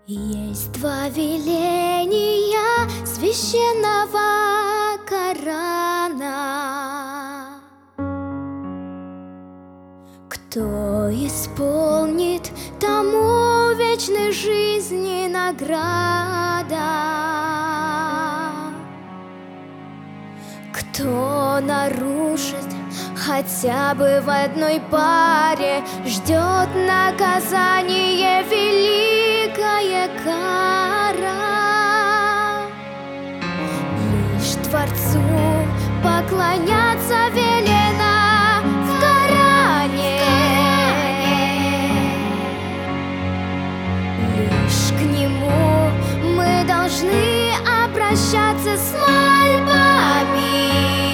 Есть два веления священного Корана. Кто исполнит, тому вечной жизни награда. Кто нарушит хотя бы в одной паре, ждет наказание, великая кара. Лишь Творцу поклоняться велено в Коране. Лишь к Нему мы должны обращаться с мольбами.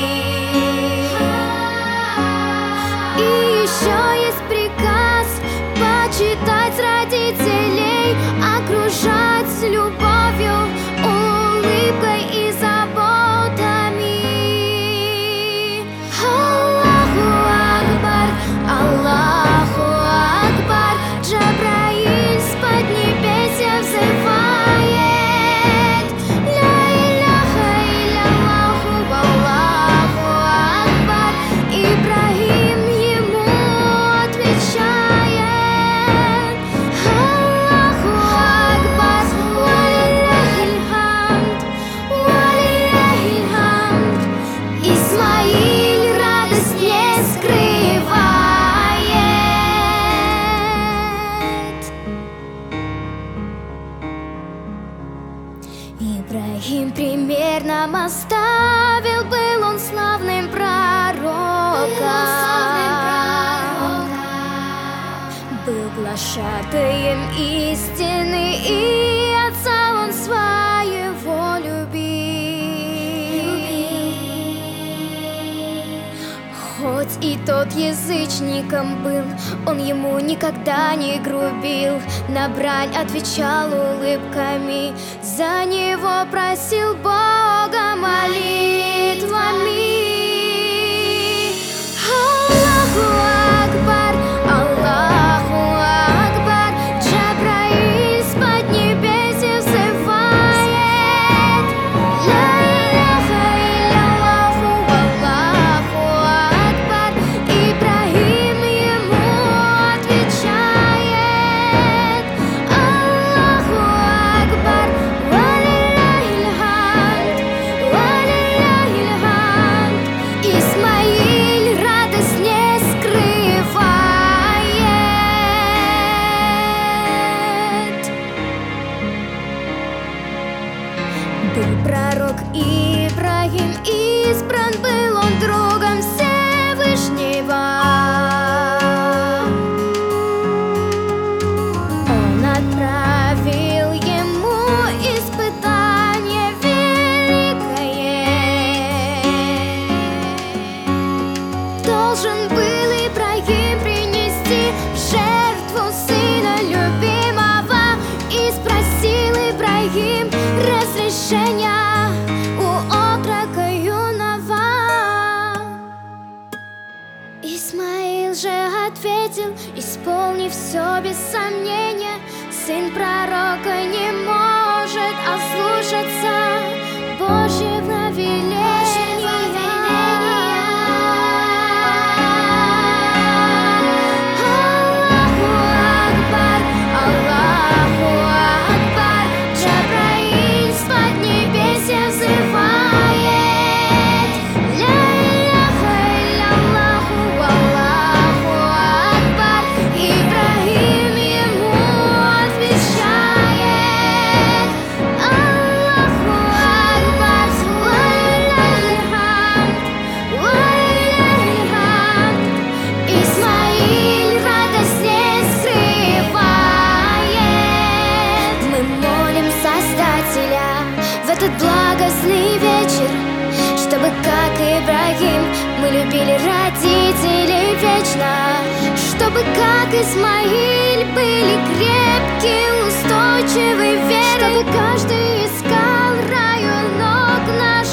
И еще есть приказ почитать родителей, окружать с любовью, улыбкой и заботами. Аллаху Акбар, Аллаху Акбар. Джабраиль с поднебесья взывает: ля иляха иляллаху, Аллаху Акбар. Ибрахим ему отвечает: Аллаху Акбар, валиллахил хамд, валиллахил хамд. Исмаиль радость не скрывает. Ибрахим пример нам оставил, был он славным пророком, был глашатаем истины, и отца он своего любил. Хоть и тот язычником был, он ему никогда не грубил, на брань отвечал улыбками, за него просил Бога молитвами. Аллаху Акбар, Аллаху Акбар. Джабраиль с поднебесья взывает: ля иляха иляллаху, Аллаху Акбар. Ибрахим ему отвечает: Аллаху Акбар, валиллахил хамд, валиллахил хамд. Исмаиль радость не скрывает. Был пророк Ибрахим избран, был он другом Всевышнего. Он отправил ему испытание великое. Должен был Ибрахим принести в жертву сына любимого, и спросил Ибрахим разрешения у отрока юного. Исмаил же ответил, исполни все без сомнения, сын пророка не может ослушаться Божьего веления. Аллаху Акбар, Аллаху Акбар. Джабраиль с поднебесья взывает: ля иляха иляллаху, Аллаху Акбар. Ибрахим ему отвечает: Аллаху Акбар, валиллахил хамд, валиллахил хамд. Исмаиль радость не скрывает. Мы молим Создателя в этот благостный вечер, чтобы, как Ибрахим, мы любили родителей вечно, чтобы, как Исмаиль, были крепкие, устойчивы верой, чтобы каждый искал раю ног наших.